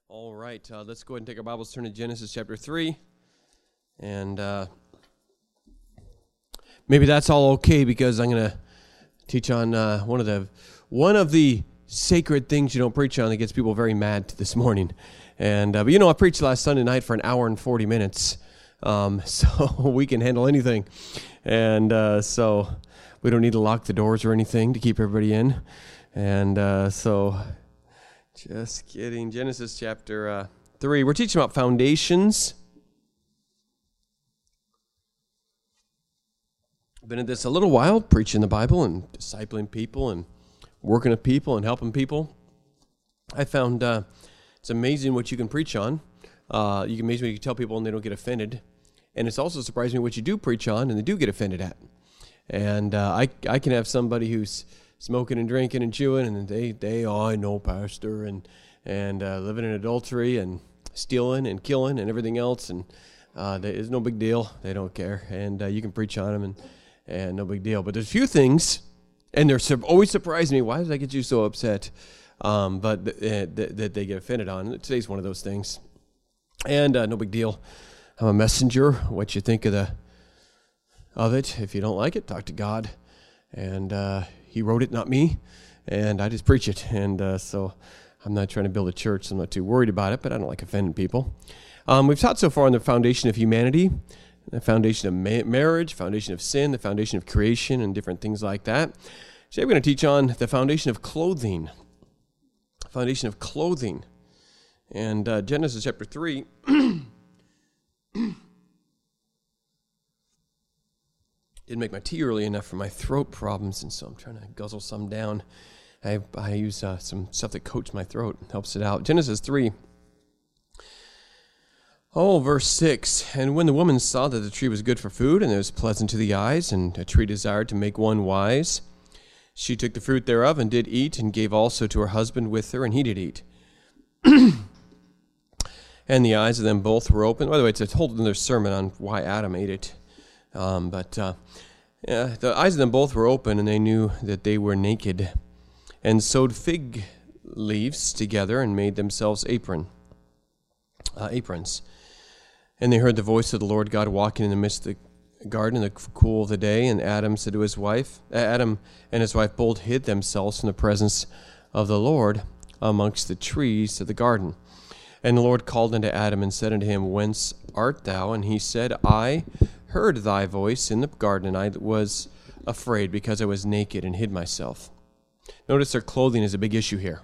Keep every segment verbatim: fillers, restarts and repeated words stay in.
All right, uh, let's go ahead and take our Bibles, turn to Genesis chapter three. And uh, maybe that's all okay because I'm going to teach on uh, one of the one of the sacred things you don't preach on that gets people very mad this morning. And uh, but you know, I preached last Sunday night for an hour and forty minutes, um, so we can handle anything. And uh, so we don't need to lock the doors or anything to keep everybody in. And uh, so... Just kidding. Genesis chapter uh, three. We're teaching about foundations. I've been at this a little while, preaching the Bible and discipling people and working with people and helping people. I found uh, it's amazing what you can preach on. Uh, you can amazing what you can tell people and they don't get offended. And it's also surprising what you do preach on and they do get offended at. And uh, I I can have somebody who's smoking and drinking and chewing, and they, they oh, I know, pastor, and and uh, living in adultery and stealing and killing and everything else, and uh, they, it's no big deal. They don't care, and uh, you can preach on them, and, and no big deal. But there's a few things, and they're su- always surprising me. Why does that get you so upset? Um, but th- th- th- that they get offended on. And today's one of those things, and uh, no big deal. I'm a messenger. What you think of the of it? If you don't like it, talk to God, and. Uh, He wrote it, not me, and I just preach it. And uh, so I'm not trying to build a church, so I'm not too worried about it, but I don't like offending people. Um, we've taught so far on the foundation of humanity, the foundation of ma- marriage, foundation of sin, the foundation of creation, and different things like that. Today we're going to teach on the foundation of clothing, foundation of clothing. And uh, Genesis chapter three... Didn't make my tea early enough for my throat problems, and so I'm trying to guzzle some down. I, I use uh, some stuff that coats my throat, helps it out. Genesis three. Oh, verse six. And when the woman saw that the tree was good for food, and it was pleasant to the eyes, and a tree desired to make one wise, she took the fruit thereof, and did eat, and gave also to her husband with her, and he did eat. And the eyes of them both were open. By the way, it's a whole other sermon on why Adam ate it. Um, but uh, yeah, the eyes of them both were open, and they knew that they were naked, and sewed fig leaves together and made themselves apron, uh, aprons. And they heard the voice of the Lord God walking in the midst of the garden in the cool of the day. And Adam said to his wife, uh, Adam and his wife both hid themselves from the presence of the Lord amongst the trees of the garden. And the Lord called unto Adam and said unto him, Whence art thou? And he said, I heard thy voice in the garden, and I was afraid because I was naked and hid myself. Notice their clothing is a big issue here.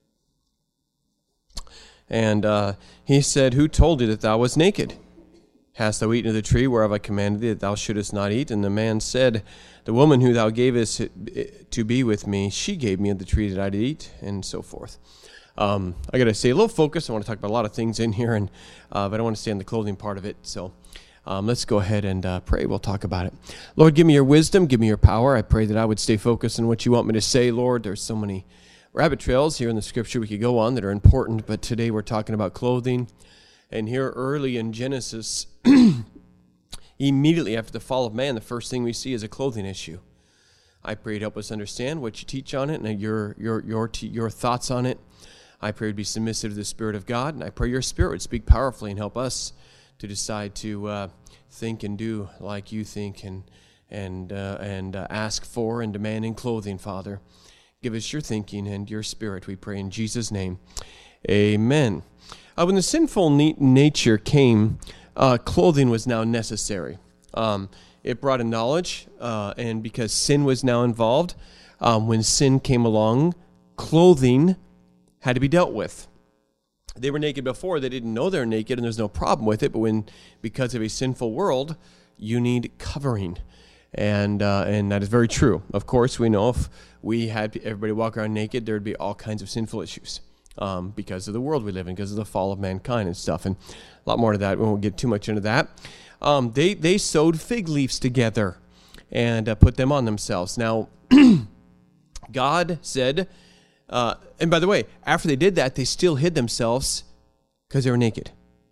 And uh, he said, Who told thee that thou wast naked? Hast thou eaten of the tree whereof I commanded thee that thou shouldest not eat? And the man said, The woman who thou gavest to be with me, she gave me of the tree that I did eat, and so forth. Um, I got to say a little focus. I want to talk about a lot of things in here, and uh, but I want to stay on the clothing part of it. So um, let's go ahead and uh, pray. We'll talk about it. Lord, give me your wisdom. Give me your power. I pray that I would stay focused on what you want me to say, Lord. There's so many rabbit trails here in the scripture we could go on that are important, but today we're talking about clothing. And here early in Genesis, immediately after the fall of man, the first thing we see is a clothing issue. I pray you'd help us understand what you teach on it and your your your your thoughts on it. I pray we'd be submissive to the Spirit of God, and I pray your Spirit would speak powerfully and help us to decide to uh, think and do like you think and and uh, and uh, ask for and demand in clothing, Father. Give us your thinking and your Spirit, we pray in Jesus' name. Amen. Uh, when the sinful nature came, uh, clothing was now necessary. Um, it brought a knowledge, uh, and because sin was now involved, um, when sin came along, clothing had to be dealt with. They were naked before. They didn't know they're naked, and there's no problem with it. But when, because of a sinful world, you need covering. And uh, and that is very true. Of course, we know if we had everybody walk around naked, there would be all kinds of sinful issues um, because of the world we live in, because of the fall of mankind and stuff. And a lot more to that. We won't get too much into that. Um, they, they sewed fig leaves together and uh, put them on themselves. Now, God said... Uh, and by the way, after they did that, they still hid themselves because they were naked.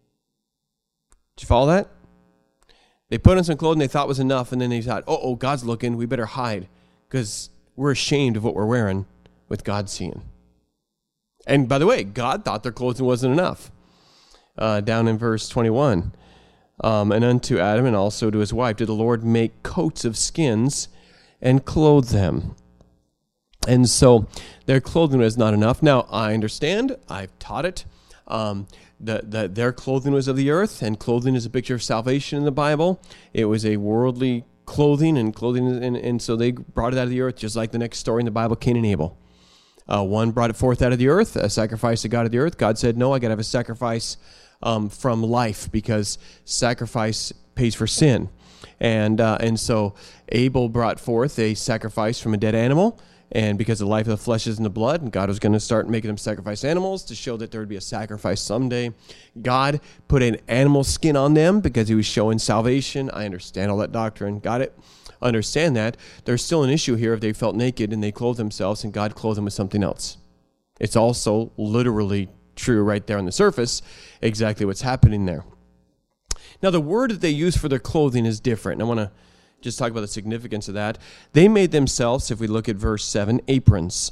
Did you follow that? They put on some clothing they thought was enough, and then they thought, oh, oh, God's looking, we better hide because we're ashamed of what we're wearing with God seeing. And by the way, God thought their clothing wasn't enough. Uh, down in verse twenty-one, um, and unto Adam and also to his wife did the Lord make coats of skins and clothe them. And so their clothing was not enough. Now, I understand. I've taught it. Um, the, the, their clothing was of the earth, and clothing is a picture of salvation in the Bible. It was a worldly clothing, and clothing, and, and so they brought it out of the earth, just like the next story in the Bible, Cain and Abel. Uh, one brought it forth out of the earth, a sacrifice to God of the earth. God said, no, I got to have a sacrifice um, from life, because sacrifice pays for sin. And uh, and so Abel brought forth a sacrifice from a dead animal, and because the life of the flesh is in the blood, and God was going to start making them sacrifice animals to show that there would be a sacrifice someday. God put an animal skin on them because he was showing salvation. I understand all that doctrine. Got it? Understand that. There's still an issue here if they felt naked and they clothed themselves and God clothed them with something else. It's also literally true right there on the surface, exactly what's happening there. Now, the word that they use for their clothing is different. And I want to just talk about the significance of that. They made themselves, if we look at verse seven, aprons.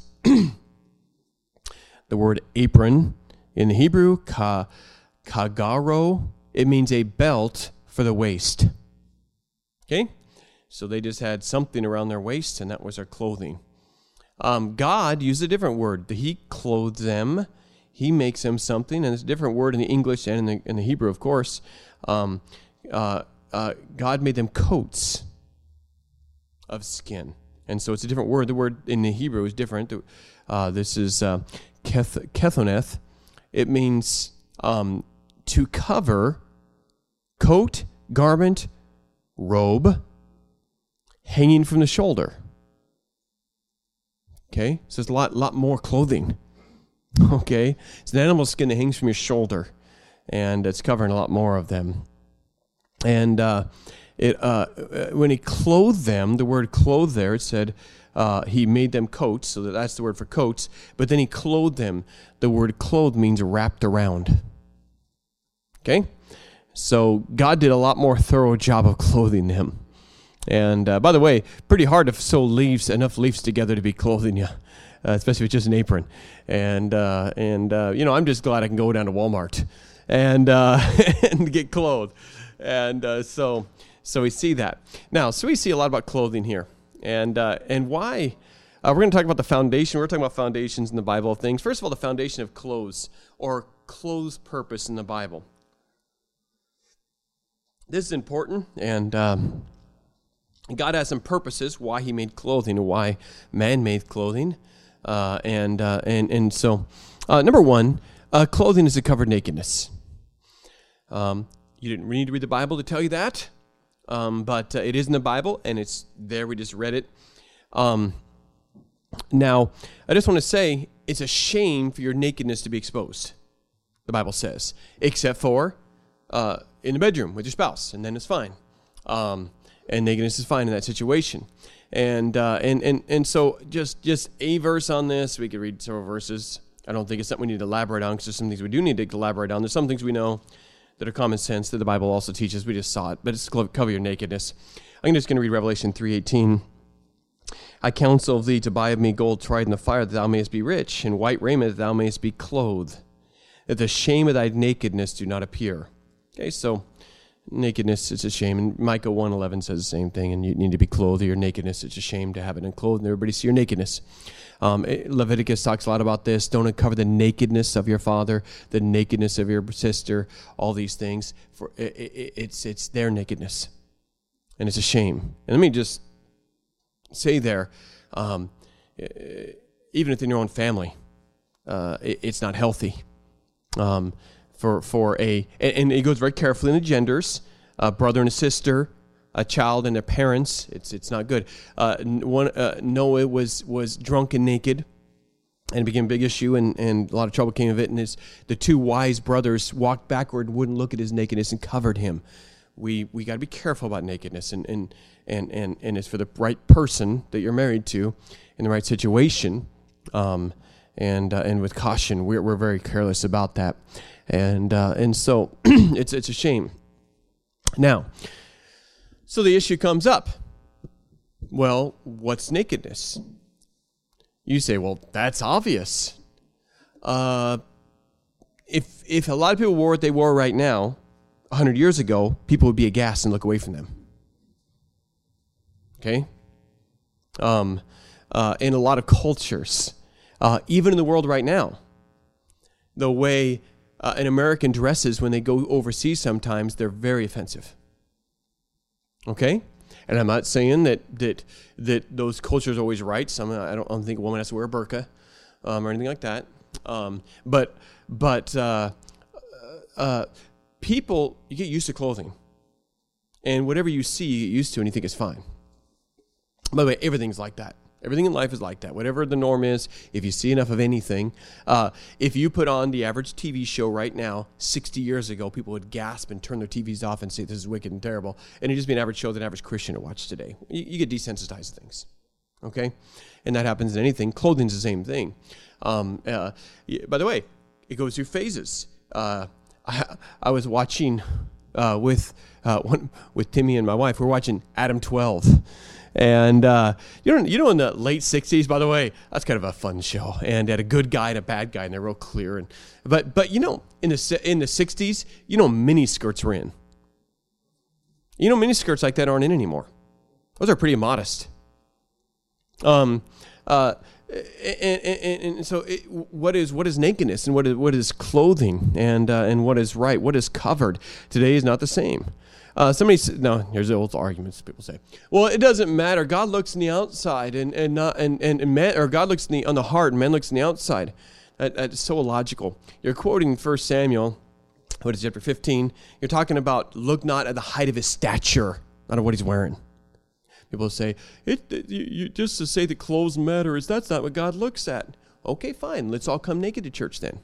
The word apron in the Hebrew, ka, kagaro, it means a belt for the waist. Okay? So they just had something around their waist, and that was their clothing. Um, God used a different word. He clothed them. He makes them something, and it's a different word in the English and in the, in the Hebrew, of course. Um, uh, uh, God made them coats of skin. And so it's a different word. The word in the Hebrew is different. Uh, this is uh, keth, kethoneth. It means um, to cover, coat, garment, robe, hanging from the shoulder. Okay? So it's a lot, lot more clothing. Okay? It's an animal skin that hangs from your shoulder, and it's covering a lot more of them. And uh, it uh, when he clothed them, the word clothe there, it said uh, he made them coats, so that's the word for coats, but then he clothed them. The word clothed means wrapped around. Okay? So God did a lot more thorough job of clothing them. And uh, by the way, pretty hard to sew leaves, enough leaves together to be clothing you, uh, especially with just an apron. And, uh, and uh, you know, I'm just glad I can go down to Walmart and, uh, and get clothed. And uh, so so we see that. Now, so we see a lot about clothing here. And, uh, and why? Uh, we're going to talk about the foundation. We're talking about foundations in the Bible of things. First of all, the foundation of clothes, or clothes purpose in the Bible. This is important, and... Um, God has some purposes why he made clothing and why man made clothing. Uh, and, uh, and and so, uh, number one, uh, clothing is to cover nakedness. Um, you didn't need to read the Bible to tell you that, um, but uh, it is in the Bible, and it's there. We just read it. Um, now, I just want to say, it's a shame for your nakedness to be exposed, the Bible says, except for uh, in the bedroom with your spouse, and then it's fine. Um And nakedness is fine in that situation. And uh, and and and so just just a verse on this. We could read several verses. I don't think it's something we need to elaborate on, because there's some things we do need to elaborate on. There's some things we know that are common sense that the Bible also teaches. We just saw it. But it's to cover your nakedness. I'm just going to read Revelation three eighteen. I counsel thee to buy of me gold tried in the fire, that thou mayest be rich, and white raiment, that thou mayest be clothed, that the shame of thy nakedness do not appear. Okay, so... nakedness, it's a shame. And Micah one eleven says the same thing. And you need to be clothed of your nakedness. It's a shame to have it unclothed and everybody see your nakedness. Um, Leviticus talks a lot about this. Don't uncover the nakedness of your father, the nakedness of your sister, all these things. For it, it, it's it's their nakedness, and it's a shame. And let me just say there, um, even within your own family, uh, it, it's not healthy. Um, For for a and, and it goes very carefully in the genders, a brother and a sister, a child and their parents. It's it's not good. Uh, one uh, Noah was was drunk and naked, and it became a big issue, and, and a lot of trouble came of it. And his the two wise brothers walked backward and wouldn't look at his nakedness and covered him. We we got to be careful about nakedness, and and and and and it's for the right person that you're married to, in the right situation, um, and uh, and with caution. We're we're very careless about that. And uh, and so it's it's a shame. Now, so the issue comes up. Well, what's nakedness? You say, well, that's obvious. uh, if if a lot of people wore what they wore right now, one hundred years ago, people would be aghast and look away from them. Okay? Um, uh, in a lot of cultures, uh, even in the world right now, the way uh, an American dresses when they go overseas sometimes, they're very offensive. Okay? And I'm not saying that that that those cultures are always right. Some I don't, I don't think a woman has to wear a burqa um, or anything like that. Um, but but uh, uh, people, you get used to clothing, and whatever you see, you get used to, and you think it's fine. By the way, everything's like that. Everything in life is like that. Whatever the norm is, if you see enough of anything, uh, if you put on the average T V show right now, sixty years ago, people would gasp and turn their T Vs off and say, this is wicked and terrible. And it'd just be an average show that an average Christian would watch today. You, you get desensitized to things, okay? And that happens in anything. Clothing's the same thing. Um, uh, by the way, it goes through phases. Uh, I, I was watching uh, with uh, one, with Timmy and my wife, we're watching Adam twelve. And uh, you know, you know, in the late sixties, by the way, that's kind of a fun show. And they had a good guy and a bad guy, and they're real clear. And but but you know, in the in the sixties, you know, mini skirts were in. You know, mini skirts like that aren't in anymore. Those are pretty modest. Um, uh, and, and, and so, it, what is what is nakedness, and what is what is clothing, and uh, and what is right, what is covered today is not the same. Uh, somebody said, no, here's the old arguments people say. Well, it doesn't matter. God looks on the outside, and and not and and, and man, or God looks in the, on the heart, and man looks on the outside. That, that's so illogical. You're quoting First Samuel, what is it, chapter fifteen? You're talking about look not at the height of his stature, not at what he's wearing. People say it, it you, you just to say that clothes matter is that's not what God looks at. Okay, fine. Let's all come naked to church then.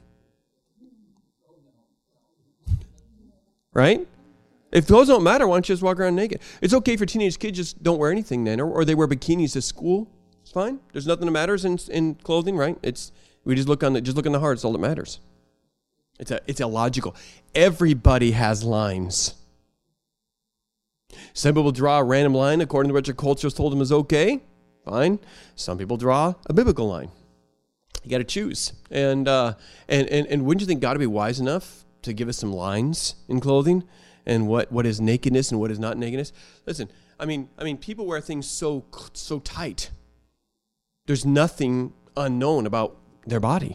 Right? If clothes don't matter, why don't you just walk around naked? It's okay for teenage kids just don't wear anything then, or, or they wear bikinis to school. It's fine. There's nothing that matters in in clothing, right? It's we just look on the just look on the heart. It's all that matters. It's a it's illogical. Everybody has lines. Some people draw a random line according to what your culture has told them is okay. Fine. Some people draw a biblical line. You got to choose. And uh, and and and wouldn't you think God would be wise enough to give us some lines in clothing? And what, what is nakedness and what is not nakedness? Listen, I mean, I mean, people wear things so so tight. There's nothing unknown about their body.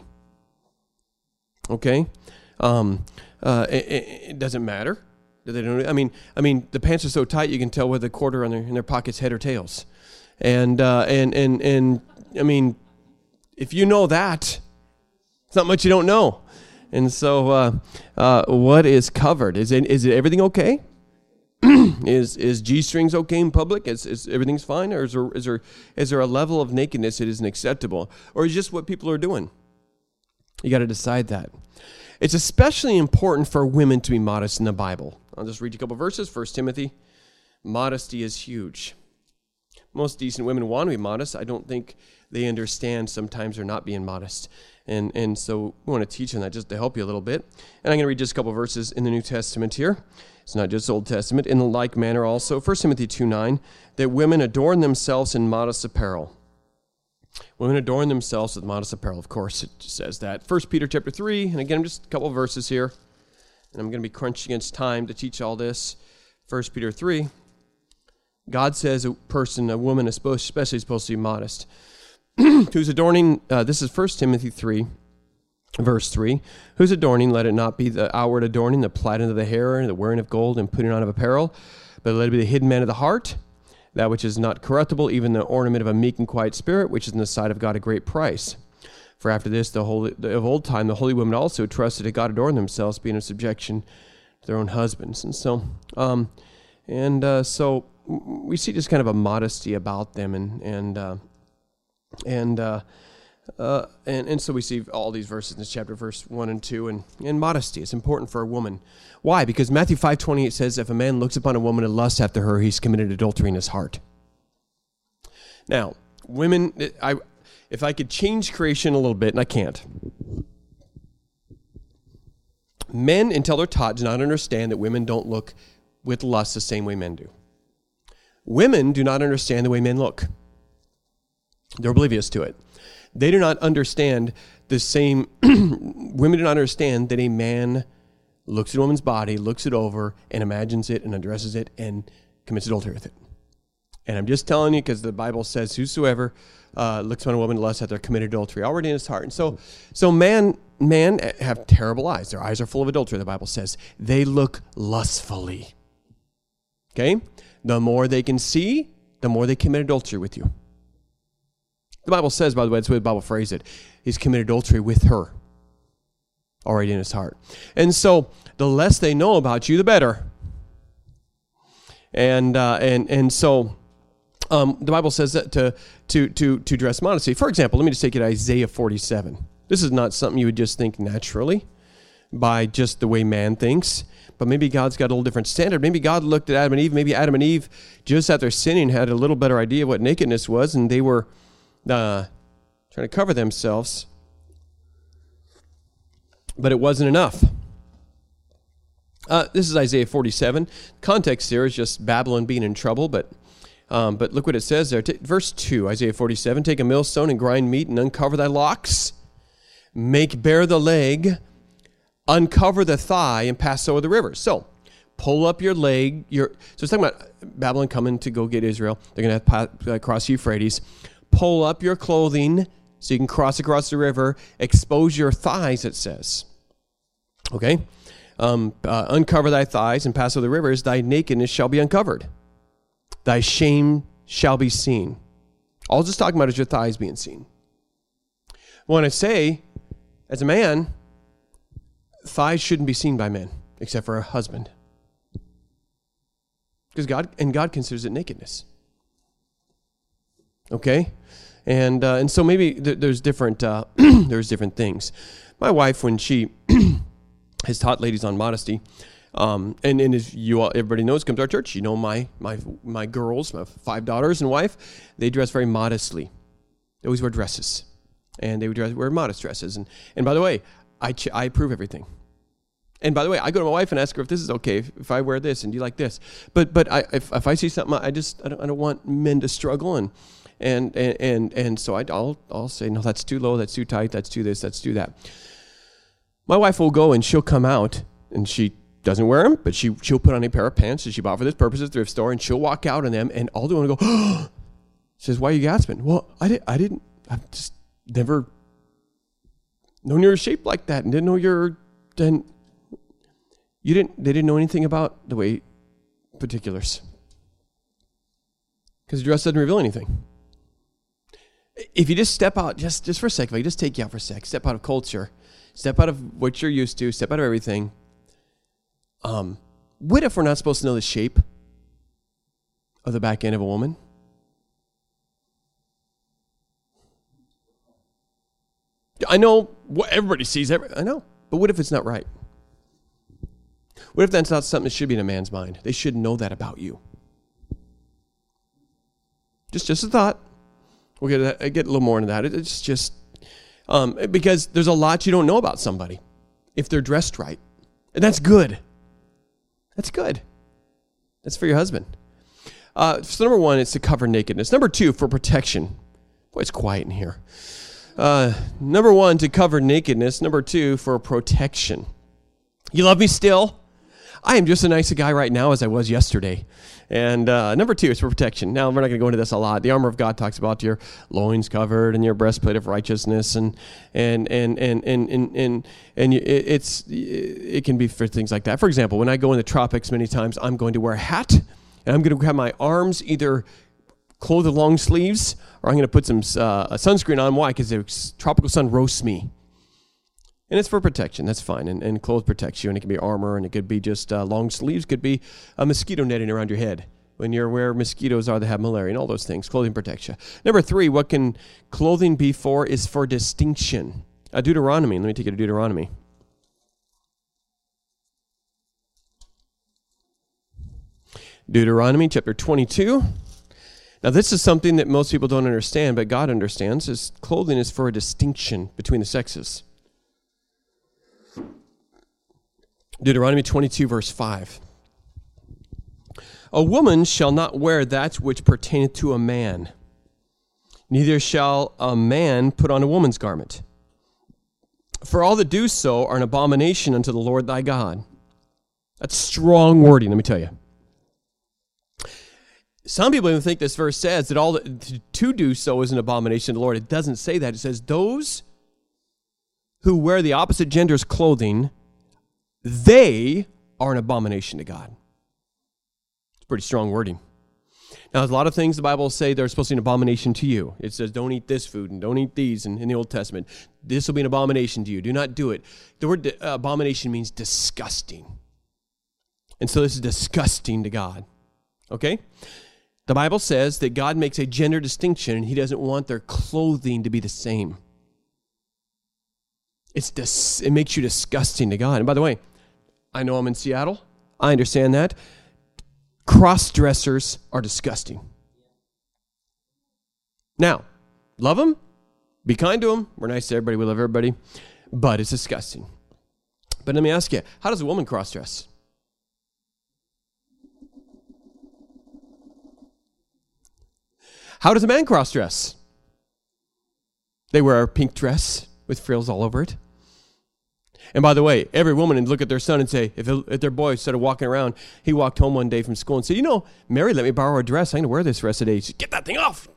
Okay, um, uh, it, it doesn't matter. They don't. I mean, I mean, the pants are so tight you can tell whether the quarter in their in their pocket's head or tails. And uh, and and and I mean, if you know that, it's not much you don't know. And so, uh, uh, what is covered? Is it, is it everything okay? is is G-strings okay in public? Is, is everything's fine, or is there, is there is there a level of nakedness that isn't acceptable, or is it just what people are doing? You got to decide that. It's especially important for women to be modest in the Bible. I'll just read you a couple verses. First Timothy, modesty is huge. Most decent women want to be modest. I don't think they understand sometimes they're not being modest. And and so we want to teach on that just to help you a little bit. And I'm going to read just a couple verses in the New Testament here. It's not just Old Testament. In the like manner also, First Timothy two nine, that women adorn themselves in modest apparel. Women adorn themselves with modest apparel. Of course, it says that. First Peter chapter three, and again, just a couple of verses here. And I'm going to be crunched against time to teach all this. First Peter three, God says a person, a woman, is supposed, especially supposed to be modest. Who's adorning, uh, this is First Timothy three, verse three. Who's adorning, let it not be the outward adorning, the plaiting of the hair, and the wearing of gold, and putting on of apparel, but let it be the hidden man of the heart, that which is not corruptible, even the ornament of a meek and quiet spirit, which is in the sight of God a great price. For after this, the holy, of old time, the holy women also trusted to God adorn themselves, being in subjection to their own husbands. And so, um, and uh, so we see just kind of a modesty about them, and and uh, and uh, uh, and and so we see all these verses in this chapter, verse one and two, and and modesty is important for a woman. Why? Because Matthew five twenty-eight says, if a man looks upon a woman and lusts after her, he's committed adultery in his heart. Now, women, I if I could change creation a little bit, and I can't. Men, until they're taught, do not understand that women don't look with lust the same way men do. Women do not understand the way men look. They're oblivious to it. They do not understand the same, women do not understand that a man looks at a woman's body, looks it over, and imagines it and undresses it and commits adultery with it. And I'm just telling you because the Bible says, whosoever uh, looks on a woman to lust after committed adultery already in his heart. And so, so man, man have terrible eyes. Their eyes are full of adultery, the Bible says. They look lustfully. Okay? The more they can see, the more they commit adultery with you. The Bible says, by the way, that's the way the Bible phrased it. He's committed adultery with her already in his heart. And so the less they know about you, the better. And uh, and and so um, the Bible says that to to to to dress modestly. For example, let me just take it to Isaiah forty-seven. This is not something you would just think naturally by just the way man thinks, but maybe God's got a little different standard. Maybe God looked at Adam and Eve. Maybe Adam and Eve, just after sinning, had a little better idea of what nakedness was, and they were uh, trying to cover themselves, but it wasn't enough. Uh, this is Isaiah forty-seven. Context here is just Babylon being in trouble, but um, but look what it says there. T- verse two, Isaiah forty-seven, take a millstone and grind meat and uncover thy locks. Make bare the leg, uncover the thigh, and pass over the river. So pull up your leg. Your So it's talking about Babylon coming to go get Israel. They're going to have to cross Euphrates. Pull up your clothing so you can cross across the river. Expose your thighs, it says. Okay? Um, uh, uncover thy thighs and pass over the rivers. Thy nakedness shall be uncovered. Thy shame shall be seen. All it's just talking about is your thighs being seen. When I say, as a man, thighs shouldn't be seen by men, except for a husband. Because God, and God considers it nakedness. Okay? And uh, and so maybe th- there's different uh, there's different things. My wife, when she has taught ladies on modesty, um, and, and as you all, everybody knows, come to our church, you know my my my girls, my five daughters and wife, they dress very modestly. They always wear dresses, and they would dress, wear modest dresses. And and by the way, I ch- I approve everything. And by the way, I go to my wife and ask her if this is okay, if, if I wear this, and do you like this? But but I if, if I see something, I just I don't I don't want men to struggle, and and and and, and so I, I'll I'll say no, that's too low, that's too tight, that's too this, that's too that. My wife will go and she'll come out and she doesn't wear them, but she she'll put on a pair of pants that she bought for this purpose at the thrift store, and she'll walk out in them, and I'll do and go. Oh! She says, "Why are you gasping?" Well, I didn't. I didn't. I've just never known you were shaped like that, and didn't know you're. Then you didn't. They didn't know anything about the way particulars, because the dress doesn't reveal anything. If you just step out, just just for a second, if I just take you out for a sec, step out of culture. Step out of what you're used to. Step out of everything. Um, what if we're not supposed to know the shape of the back end of a woman? I know what everybody sees. Every, I know. But what if it's not right? What if that's not something that should be in a man's mind? They should know that about you. Just, just a thought. We'll get, I get a little more into that. It, it's just... Um, because there's a lot you don't know about somebody if they're dressed right. And that's good. That's good. That's for your husband. Uh, so number one, it's to cover nakedness. Number two, for protection. Boy, it's quiet in here. Uh, number one, to cover nakedness. Number two, for protection. You love me still? I am just as nice a guy right now as I was yesterday. And uh, number two is for protection. Now, we're not going to go into this a lot. The armor of God talks about your loins covered and your breastplate of righteousness, and and and and and and and, and you, it, it's it can be for things like that. For example, when I go in the tropics, many times I'm going to wear a hat, and I'm going to have my arms either clothed with long sleeves, or I'm going to put some uh, sunscreen on. Why? Because the tropical sun roasts me. And it's for protection. That's fine. And, and clothes protects you. And it can be armor, and it could be just uh, long sleeves. Could be a mosquito netting around your head when you're where mosquitoes are that have malaria, and all those things. Clothing protects you. Number three, what can clothing be for is for distinction. Uh, Deuteronomy. Let me take you to Deuteronomy. Deuteronomy chapter twenty-two. Now, this is something that most people don't understand, but God understands. Is clothing is for a distinction between the sexes. Deuteronomy twenty-two, verse five. A woman shall not wear that which pertaineth to a man, neither shall a man put on a woman's garment. For all that do so are an abomination unto the Lord thy God. That's strong wording, let me tell you. Some people even think this verse says that all that to do so is an abomination to the Lord. It doesn't say that. It says those who wear the opposite gender's clothing, they are an abomination to God. It's pretty strong wording. Now, there's a lot of things the Bible say they're supposed to be an abomination to you. It says, don't eat this food and don't eat these in, in the Old Testament. This will be an abomination to you. Do not do it. The word uh, abomination means disgusting. And so this is disgusting to God. Okay? The Bible says that God makes a gender distinction and he doesn't want their clothing to be the same. It's dis- it makes you disgusting to God. And by the way, I know I'm in Seattle. I understand that. Cross-dressers are disgusting. Now, love them. Be kind to them. We're nice to everybody. We love everybody. But it's disgusting. But let me ask you, how does a woman cross-dress? How does a man cross-dress? They wear a pink dress with frills all over it. And by the way, every woman would look at their son and say, if, it, if their boy started walking around, he walked home one day from school and said, you know, Mary let me borrow a dress. I'm going to wear this the rest of the day. She said, get that thing off.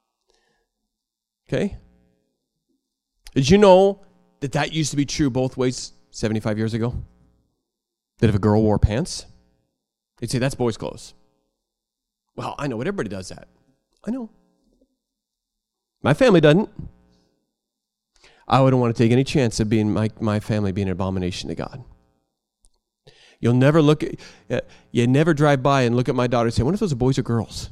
Okay? Did you know that that used to be true both ways seventy-five years ago? That if a girl wore pants, they'd say, that's boys' clothes. Well, I know, but everybody does that. I know. My family doesn't. I wouldn't want to take any chance of being my, my family being an abomination to God. You'll never look at, uh, you never drive by and look at my daughter and say, I wonder if those are boys or girls.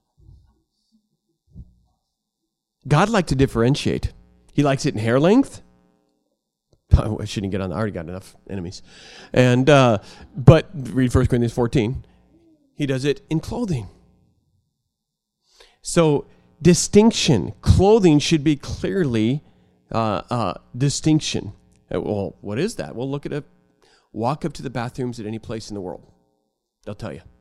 God likes to differentiate. He likes it in hair length. Oh, I shouldn't get on. I already got enough enemies. And uh, but read First Corinthians fourteen. He does it in clothing. So distinction. Clothing should be clearly uh, uh, distinction. Well, what is that? Well, look at a walk up to the bathrooms at any place in the world. They'll tell you.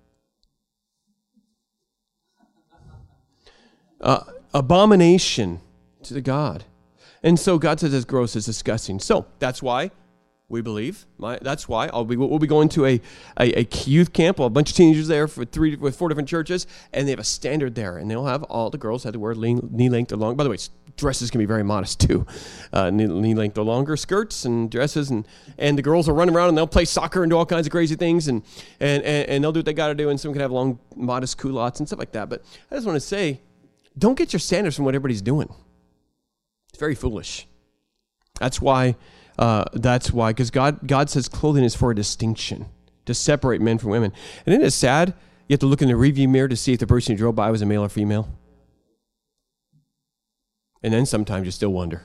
Uh, abomination to the God. And so God says it's gross, it's disgusting. So that's why we believe. My, that's why I'll be, we'll be going to a, a, a youth camp, well, a bunch of teenagers there for three with four different churches, and they have a standard there, and they'll have all the girls have to wear knee length or long. By the way, dresses can be very modest too, uh, knee, knee length or longer skirts and dresses, and, and the girls will run around and they'll play soccer and do all kinds of crazy things, and and and, and they'll do what they got to do, and some can have long, modest culottes and stuff like that. But I just want to say, don't get your standards from what everybody's doing. It's very foolish. That's why. Uh, that's why, because God God says clothing is for a distinction, to separate men from women. And isn't it sad? You have to look in the rearview mirror to see if the person you drove by was a male or female. And then sometimes you still wonder.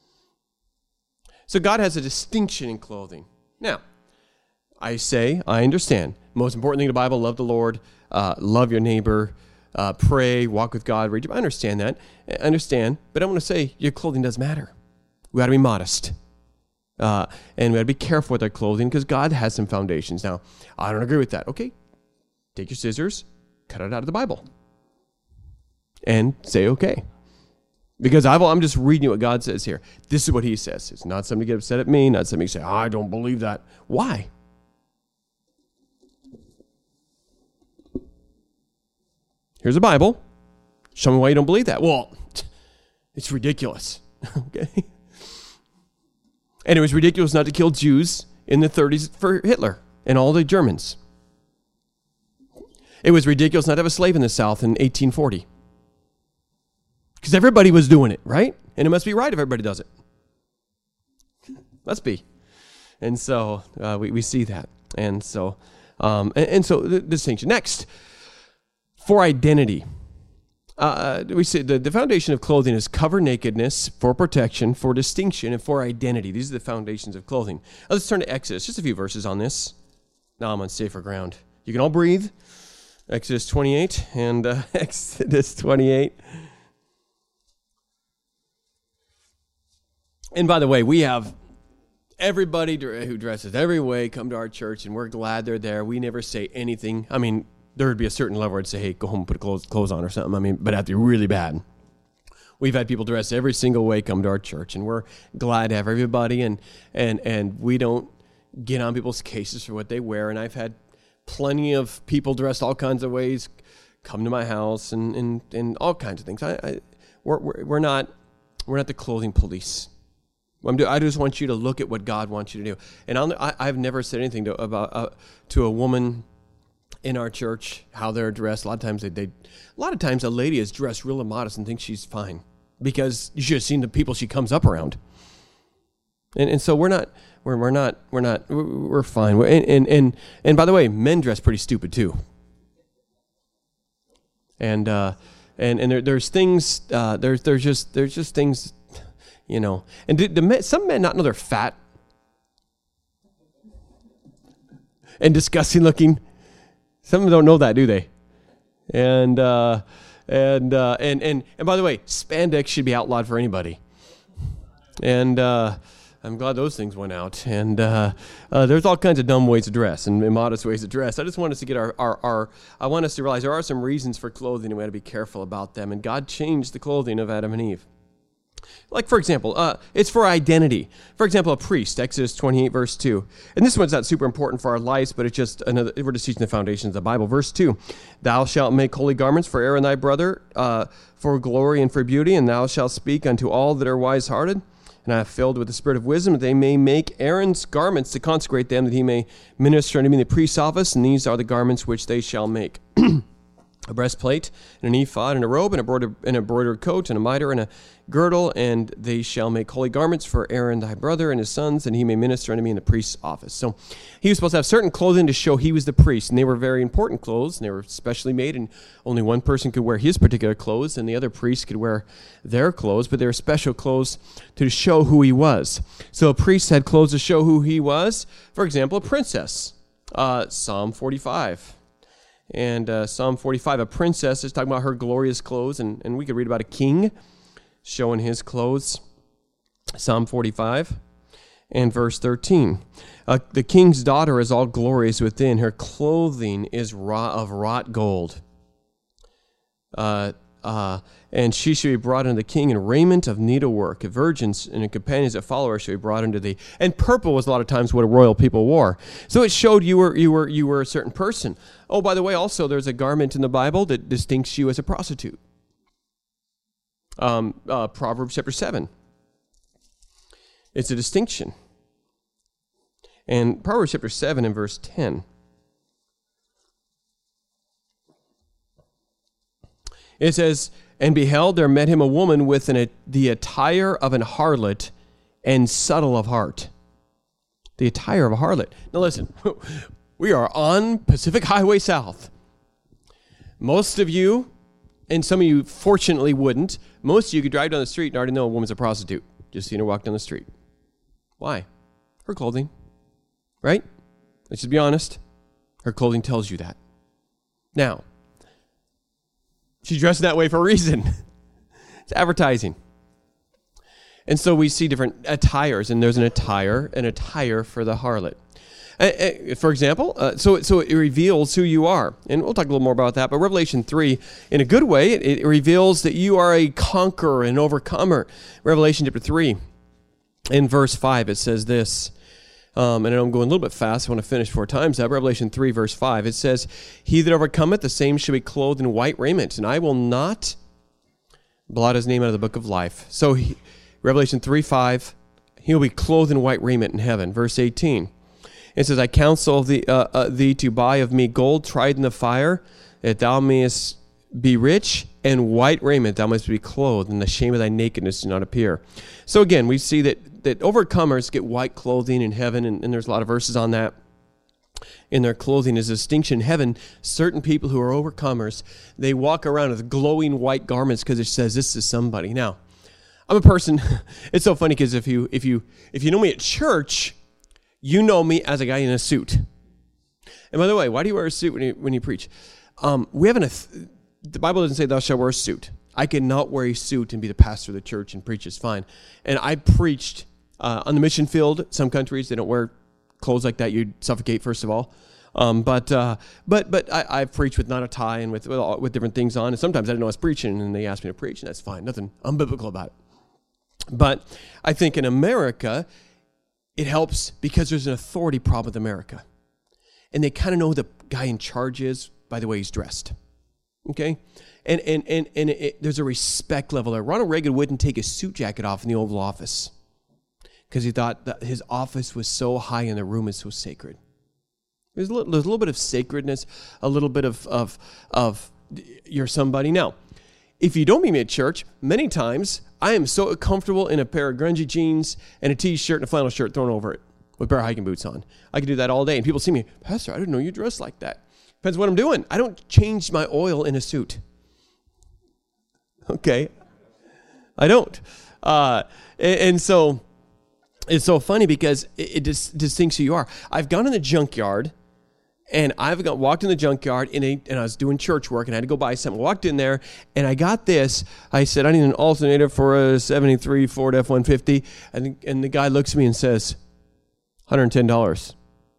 So God has a distinction in clothing. Now, I say, I understand. Most important thing in the Bible, love the Lord, uh, love your neighbor, uh, pray, walk with God. Read. I understand that. I understand. But I want to say your clothing does matter. We got to be modest. Uh, and we got to be careful with our clothing because God has some foundations. Now, I don't agree with that. Okay, take your scissors, cut it out of the Bible, and say okay. Because I've, I'm just reading what God says here. This is what he says. It's not something to get upset at me, not something to say, I don't believe that. Why? Here's a Bible. Show me why you don't believe that. Well, it's ridiculous. Okay? And it was ridiculous not to kill Jews in the thirties for Hitler and all the Germans. It was ridiculous not to have a slave in the South in eighteen forty. Because everybody was doing it, right? And it must be right if everybody does it. Must be. And so uh, we, we see that. And so, um, and, and so the, the distinction. Next, for identity. Uh, we say the, the foundation of clothing is cover nakedness, for protection, for distinction, and for identity. These are the foundations of clothing. Now let's turn to Exodus. Just a few verses on this. Now I'm on safer ground. You can all breathe. Exodus twenty-eight and uh, Exodus twenty-eight. And by the way, we have everybody who dresses every way come to our church, and we're glad they're there. We never say anything. I mean, there would be a certain level where I'd say, hey, go home and put clothes, clothes on or something. I mean, but that'd be really bad. We've had people dress every single way come to our church, and we're glad to have everybody, and and and we don't get on people's cases for what they wear. And I've had plenty of people dressed all kinds of ways come to my house, and and, and all kinds of things. I, I we're, we're we're not we're not the clothing police. I'm do, I just want you to look at what God wants you to do. And I'll, I, I've never said anything to about uh, to a woman in our church how they're dressed. A lot of times they, they a lot of times a lady is dressed real immodest and thinks she's fine because you should have seen the people she comes up around. And and so we're not we're we're not we're not we're, we're fine. We're, and, and and and by the way, men dress pretty stupid too. And uh, and and there, there's things uh, there's there's just there's just things, you know. And do, do men, some men not know they're fat and disgusting looking. Some of them don't know that, do they? And uh, and uh, and and and by the way, spandex should be outlawed for anybody. And uh, I'm glad those things went out. And uh, uh, there's all kinds of dumb ways to dress and immodest ways to dress. I just want us to get our, our, our I want us to realize there are some reasons for clothing, and we got to be careful about them. And God changed the clothing of Adam and Eve. Like, for example, uh, it's for identity. For example, a priest, Exodus twenty-eight, verse two. And this one's not super important for our lives, but it's just another, we're just teaching the foundations of the Bible. Verse two, thou shalt make holy garments for Aaron thy brother, uh, for glory and for beauty, and thou shalt speak unto all that are wise-hearted. And I have filled with the spirit of wisdom, that they may make Aaron's garments to consecrate them, that he may minister unto me in the priest's office, and these are the garments which they shall make. A breastplate, and an ephod, and a robe, and a embroidered, an embroidered coat, and a mitre, and a girdle, and they shall make holy garments for Aaron thy brother and his sons, and he may minister unto me in the priest's office. So he was supposed to have certain clothing to show he was the priest, and they were very important clothes, and they were specially made, and only one person could wear his particular clothes, and the other priests could wear their clothes, but they were special clothes to show who he was. So a priest had clothes to show who he was. For example, a princess, uh, Psalm forty-five. And uh, Psalm forty-five, a princess is talking about her glorious clothes, and, and we could read about a king showing his clothes. Psalm forty-five and verse thirteen. Uh, the king's daughter is all glorious within. Her clothing is raw of wrought gold. Uh, uh, and she shall be brought unto the king in raiment of needlework. Virgins and companions that follow her shall be brought unto thee. And purple was a lot of times what royal people wore. So it showed you were you were you were a certain person. Oh, by the way, also there's a garment in the Bible that distincts you as a prostitute. Um, uh, Proverbs chapter seven. It's a distinction. And Proverbs chapter seven and verse ten. It says, and beheld, there met him a woman with an, the attire of an harlot and subtle of heart. The attire of a harlot. Now listen, we are on Pacific Highway South. Most of you, and some of you fortunately wouldn't, most of you could drive down the street and already know a woman's a prostitute. Just seen her walk down the street. Why? Her clothing. Right? Let's just be honest. Her clothing tells you that. Now, she's dressed that way for a reason. It's advertising. And so we see different attires, and there's an attire, an attire for the harlot. Uh, uh, for example, uh, so so it reveals who you are. And we'll talk a little more about that. But Revelation three, in a good way, it, it reveals that you are a conqueror and overcomer. Revelation chapter three, in verse five, it says this. Um, and I know I'm going a little bit fast. I want to finish four times up. Revelation three, verse five. It says, he that overcometh, the same shall be clothed in white raiment, and I will not blot his name out of the book of life. So he, Revelation three, five, he will be clothed in white raiment in heaven. Verse eighteen, it says, I counsel thee, uh, uh, thee to buy of me gold tried in the fire, that thou mayest be rich, and white raiment thou must be clothed, and the shame of thy nakedness do not appear. So again, we see that, that overcomers get white clothing in heaven, and, and there's a lot of verses on that. In their clothing is a distinction in heaven. Certain people who are overcomers, they walk around with glowing white garments because it says this is somebody. Now, I'm a person, it's so funny because if you if you if you know me at church, you know me as a guy in a suit. And by the way, why do you wear a suit when you when you preach? Um, we have an the Bible doesn't say thou shalt wear a suit. I cannot wear a suit and be the pastor of the church and preach is fine. And I preached uh, on the mission field. Some countries, they don't wear clothes like that. You'd suffocate, first of all. Um, but uh, but but I, I've preached with not a tie and with with, all, with different things on. And sometimes I didn't know I was preaching, and they asked me to preach, and that's fine. Nothing unbiblical about it. But I think in America, it helps because there's an authority problem with America. And they kind of know who the guy in charge is by the way he's dressed. Okay? And and and, and it, there's a respect level there. Ronald Reagan wouldn't take his suit jacket off in the Oval Office because he thought that his office was so high and the room is so sacred. There's a little, there's a little bit of sacredness, a little bit of, of, of you're somebody. Now, if you don't meet me at church, many times I am so comfortable in a pair of grungy jeans and a t-shirt and a flannel shirt thrown over it with a pair of hiking boots on. I can do that all day. And people see me, Pastor, I didn't know you dressed like that. Depends what I'm doing. I don't change my oil in a suit. Okay? I don't. Uh, and, and so it's so funny because it, it just distincts who you are. I've gone in the junkyard. And I've got walked in the junkyard, in a, and I was doing church work, and I had to go buy something. Walked in there, and I got this. I said, I need an alternator for a seventy-three Ford F one fifty. And, and the guy looks at me and says, one hundred ten dollars.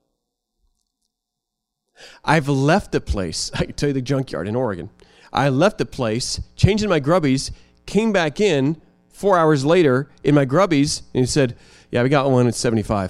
I've left the place. I can tell you the junkyard in Oregon. I left the place, changed in my grubbies, came back in four hours later in my grubbies, and he said, yeah, we got one at seventy-five.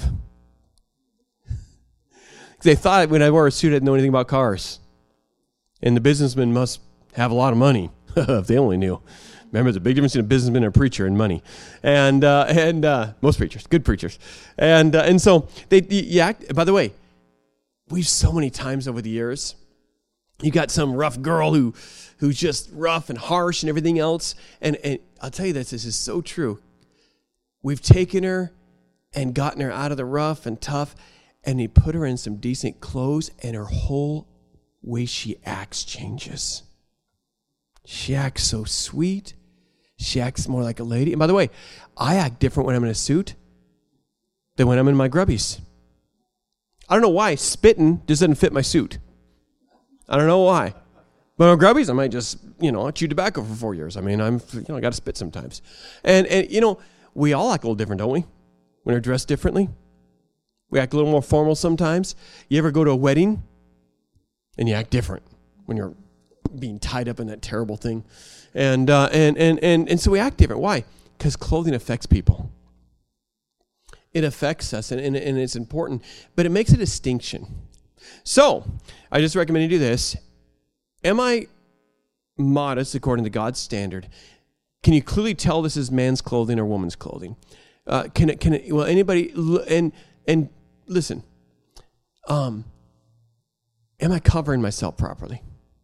They thought when I wore a suit, I didn't know anything about cars. And the businessman must have a lot of money, if they only knew. Remember, there's a big difference between a businessman and a preacher and money. And uh, and uh, most preachers, good preachers. And uh, and so, they you act, by the way, we've so many times over the years, you got some rough girl who who's just rough and harsh and everything else. And, and I'll tell you this, this is so true. We've taken her and gotten her out of the rough and tough, and he put her in some decent clothes, and her whole way she acts changes. She acts so sweet. She acts more like a lady. And by the way, I act different when I'm in a suit than when I'm in my grubbies. I don't know why. Spitting just doesn't fit my suit. I don't know why. But on grubbies, I might just, you know, chew tobacco for four years. I mean, I'm, you know, I got to spit sometimes. And, and, you know, we all act a little different, don't we? When we're dressed differently. We act a little more formal sometimes. You ever go to a wedding and you act different when you're being tied up in that terrible thing? And uh, and, and, and, and so we act different. Why? Because clothing affects people. It affects us, and, and, and it's important, but it makes a distinction. So I just recommend you do this. Am I modest according to God's standard? Can you clearly tell this is man's clothing or woman's clothing? Uh, can it, can it, well, anybody, and, and listen, um, am I covering myself properly?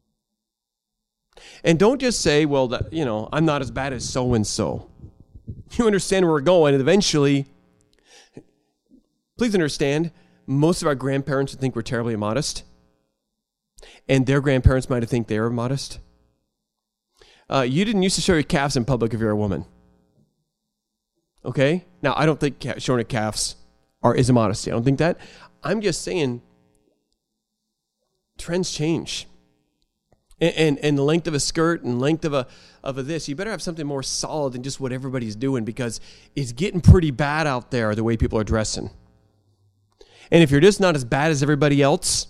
And don't just say, well, that, you know, I'm not as bad as so-and-so. You understand where we're going, and eventually, please understand, most of our grandparents would think we're terribly immodest, and their grandparents might have think they were modest. Uh, you didn't used to show your calves in public if you're a woman. Okay? Now, I don't think ca- showing your calves are, is a modesty. I don't think that. I'm just saying trends change. And, and, and the length of a skirt and length of a of a this, you better have something more solid than just what everybody's doing, because it's getting pretty bad out there the way people are dressing. And if you're just not as bad as everybody else,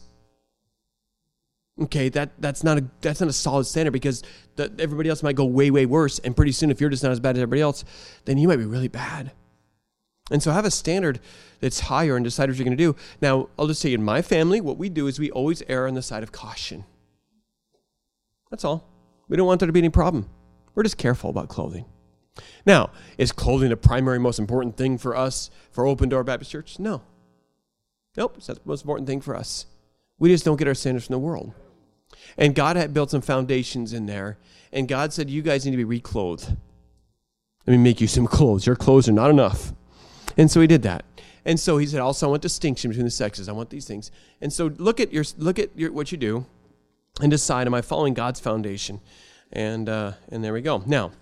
okay, that, that's not a that's not a solid standard, because the, everybody else might go way, way worse. And pretty soon, if you're just not as bad as everybody else, then you might be really bad. And so have a standard that's higher and decide what you're going to do. Now, I'll just say in my family, what we do is we always err on the side of caution. That's all. We don't want there to be any problem. We're just careful about clothing. Now, is clothing the primary, most important thing for us, for Open Door Baptist Church? No. Nope, it's not the most important thing for us. We just don't get our standards from the world. And God had built some foundations in there, and God said, you guys need to be reclothed. Let me make you some clothes. Your clothes are not enough. And so he did that. And so he said, also, I want distinction between the sexes. I want these things. And so look at your look at your, what you do and decide, am I following God's foundation? And uh, and there we go. Now,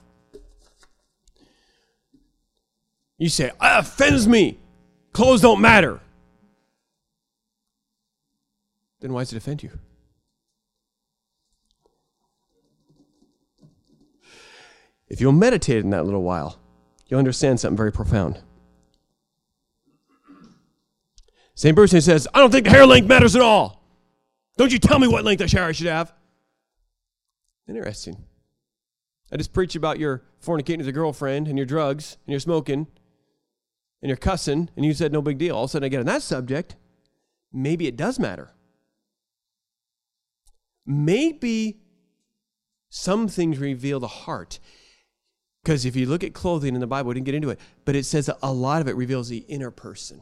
you say, that offends me. Clothes don't matter. Then why does it offend you? If you'll meditate in that little while, you'll understand something very profound. Same person says, I don't think the hair length matters at all. Don't you tell me what length of shower I should have. Interesting. I just preach about your fornicating with a girlfriend and your drugs and your smoking and your cussing, and you said no big deal. All of a sudden I get on that subject. Maybe it does matter. Maybe some things reveal the heart. Because if you look at clothing in the Bible, we didn't get into it, but it says a lot of it reveals the inner person.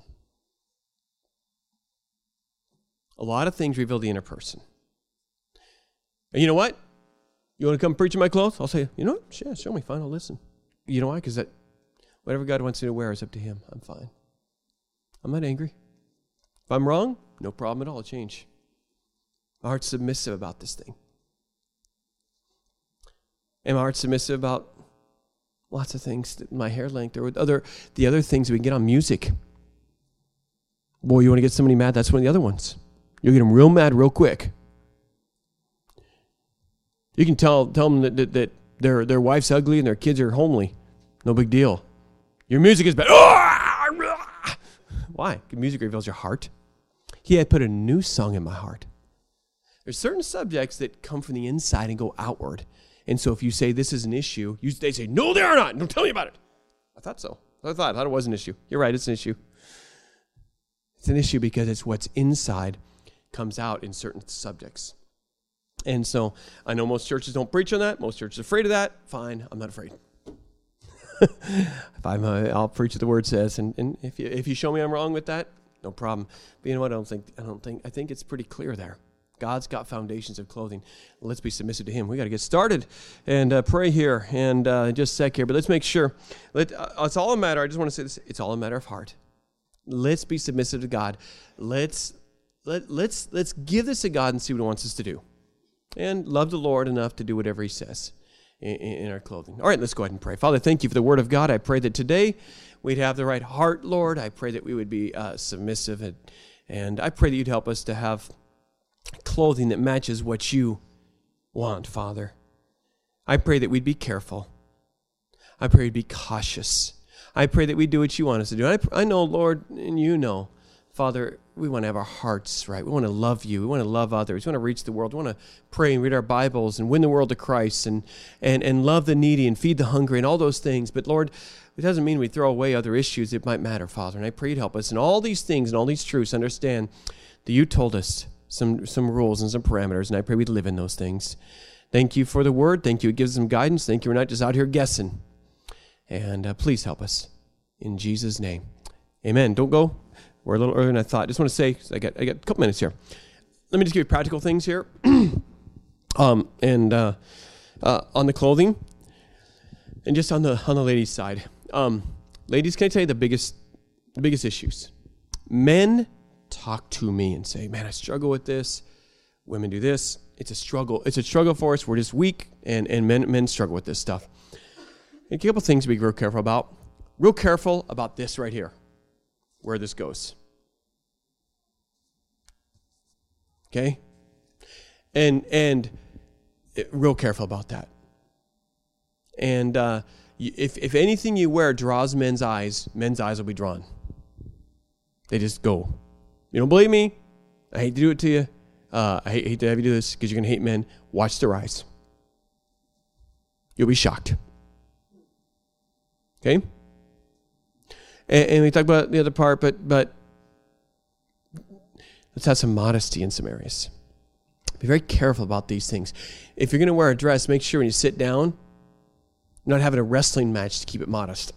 A lot of things reveal the inner person. And you know what? You want to come preach in my clothes? I'll say, you know what? Yeah, show me. Fine, I'll listen. You know why? Because that whatever God wants me to wear is up to him. I'm fine. I'm not angry. If I'm wrong, no problem at all. I'll change. My heart's submissive about this thing. And my heart's submissive about lots of things, my hair length, or other the other things we can get on music. Boy, you want to get somebody mad? That's one of the other ones. You'll get them real mad real quick. You can tell tell them that, that, that their their wife's ugly and their kids are homely. No big deal. Your music is bad. Why? Because music reveals your heart. He had put a new song in my heart. There's certain subjects that come from the inside and go outward. And so if you say this is an issue, you, they say, no, they are not. Don't tell me about it. I thought so. I thought, I thought it was an issue. You're right, it's an issue. It's an issue because it's what's inside comes out in certain subjects. And so I know most churches don't preach on that. Most churches are afraid of that. Fine, I'm not afraid. if I'm, uh, I'll preach what the word says. And, and if you if you show me I'm wrong with that, no problem. But you know what? I don't think I don't think I think it's pretty clear there. God's got foundations of clothing. Let's be submissive to him. We got to get started and uh, pray here and uh, just a sec here. But let's make sure. Let, uh, it's all a matter. I just want to say this. It's all a matter of heart. Let's be submissive to God. Let's let let's let's give this to God and see what he wants us to do, and love the Lord enough to do whatever he says in, in our clothing. All right, let's go ahead and pray. Father, thank you for the word of God. I pray that today we'd have the right heart, Lord. I pray that we would be uh, submissive, and, and I pray that you'd help us to have clothing that matches what you want, Father. I pray that we'd be careful. I pray we'd be cautious. I pray that we do what you want us to do. I, I know, Lord, and you know, Father, we want to have our hearts right. We want to love you. We want to love others. We want to reach the world. We want to pray and read our Bibles and win the world to Christ and, and, and love the needy and feed the hungry and all those things. But, Lord, it doesn't mean we throw away other issues that might matter, Father. And I pray you'd help us in all these things and all these truths understand that you told us some some rules and some parameters, and I pray we'd live in those things. Thank you for the word. Thank you. It gives some guidance. Thank you. We're not just out here guessing. And uh, please help us. In Jesus' name. Amen. Don't go. We're a little earlier than I thought. I just want to say, I got I got a couple minutes here. Let me just give you practical things here. um, and uh, uh, on the clothing, and just on the on the ladies' side. Um, ladies, can I tell you the biggest the biggest issues? Men talk to me and say, man, I struggle with this. Women do this. It's a struggle. It's a struggle for us. We're just weak, and, and men men struggle with this stuff. And a couple things to be real careful about. Real careful about this right here, where this goes. Okay? And and it, real careful about that. And uh, if if anything you wear draws men's eyes, men's eyes will be drawn. They just go. You don't believe me? I hate to do it to you. Uh, I hate, hate to have you do this because you're going to hate men. Watch their eyes. You'll be shocked. Okay? And, and we talk about the other part, but but let's have some modesty in some areas. Be very careful about these things. If you're going to wear a dress, make sure when you sit down, you're not having a wrestling match to keep it modest.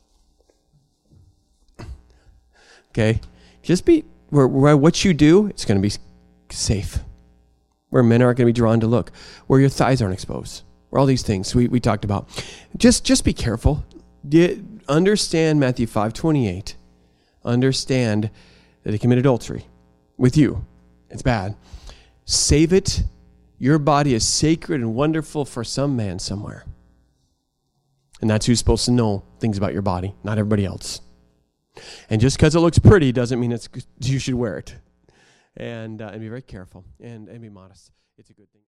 Okay? Just be... Where, where what you do, it's going to be safe. Where men aren't going to be drawn to look. Where your thighs aren't exposed. Where all these things we, we talked about. Just just be careful. Get, understand Matthew five twenty-eight. Understand that he committed adultery with you. It's bad. Save it. Your body is sacred and wonderful for some man somewhere. And that's who's supposed to know things about your body, not everybody else. And just because it looks pretty doesn't mean it's you should wear it. And, uh, and be very careful and, and be modest. It's a good thing.